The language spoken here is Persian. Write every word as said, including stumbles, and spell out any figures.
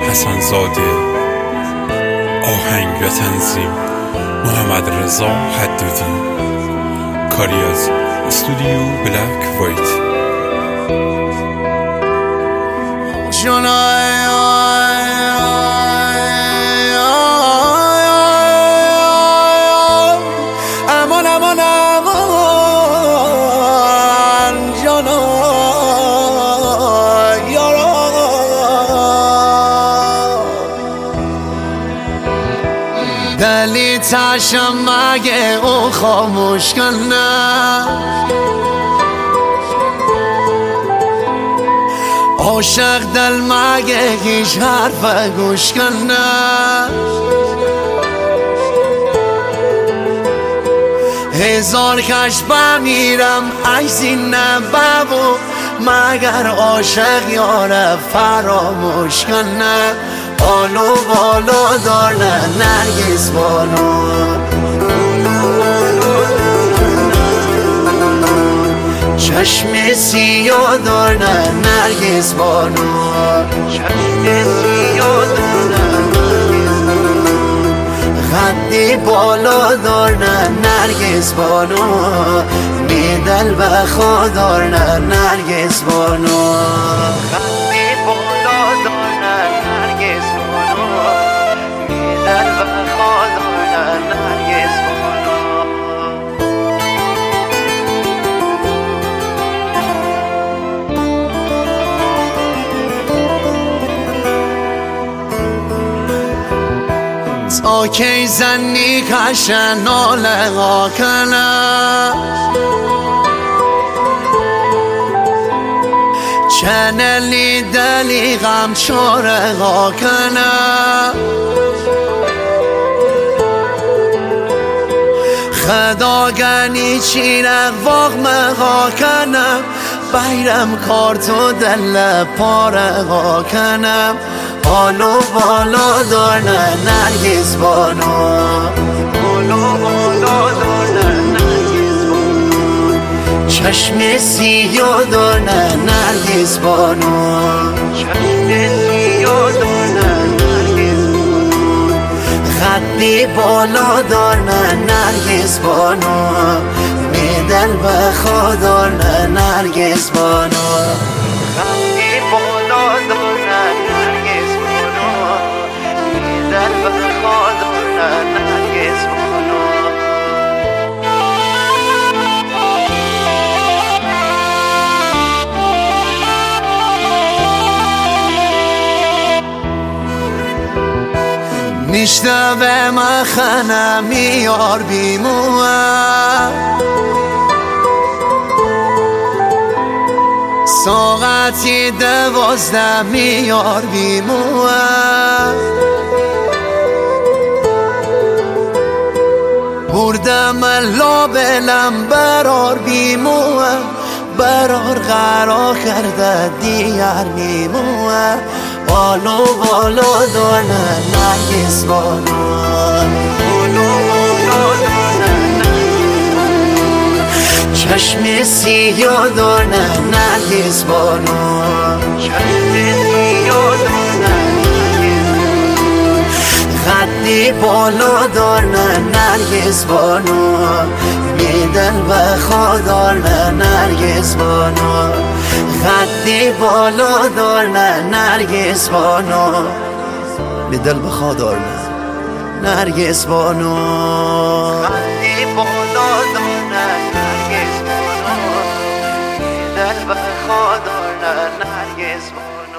حسن زاده. آهنگ و تنظیم محمد رضا حدودی. کاری از استودیو بلک وایت. امان امان امان جانا یارا، دلی تشم مگه او خاموش کنه، عاشق دل مگه هیچ حرف گوش کنه، هزار کش بمیرم عکسی نببو مگر عاشق یاره فراموش کنه. آلو بالا دارن نرگس بانو، چشم سیاه دارن نرگس بانو، چشم سیاه دارن خدی بالا دارن نرگس بانو، میدل بخوا دارن نرگس بانو، خدی بالا دارن نرگس بانو، میدل بخوا دارن نرگس بانو. تا کی زنی کشن ناله ها کنه، چنلی دلی غم چاره ها کنه، خدا گنی چیرق واقمه ها کنم، بیرم کارتو دل پاره ها کنم. آلو بالا دارن نرگس بانو، آلو بالا دارن نرگس بانو، چشم سیاه دارن نرگس بانو، چشم سیاه دارن نرگس بانو، خدی بالا دارن نرگس بانو، میدل بخوا دارن نرگس بانو، خدی بالا دارن نرگس بانو، میدل بخوا دارن نرگس بانو. میشنوه مخنه میار بیموه، ساعتی دوازده میار بیموه، بردم لابلم برار بیموه، برار قرار کرده دیگر میموه. آلو بالا دارن نرگس بانو، آلو بالا دارن نرگس بانو، چشم سیاه دارن نرگس بانو، چشم سیاه دارن نرگس بانو، خدی بالا دارن نرگس بانو، میدل بخوا دارن نرگس بانو، خدی بالا دارن نرگس بانو، میدل بخوا دارن نرگس بانو، خدی بالا دارن نرگس بانو، میدل بخوا دارن نرگس بانو.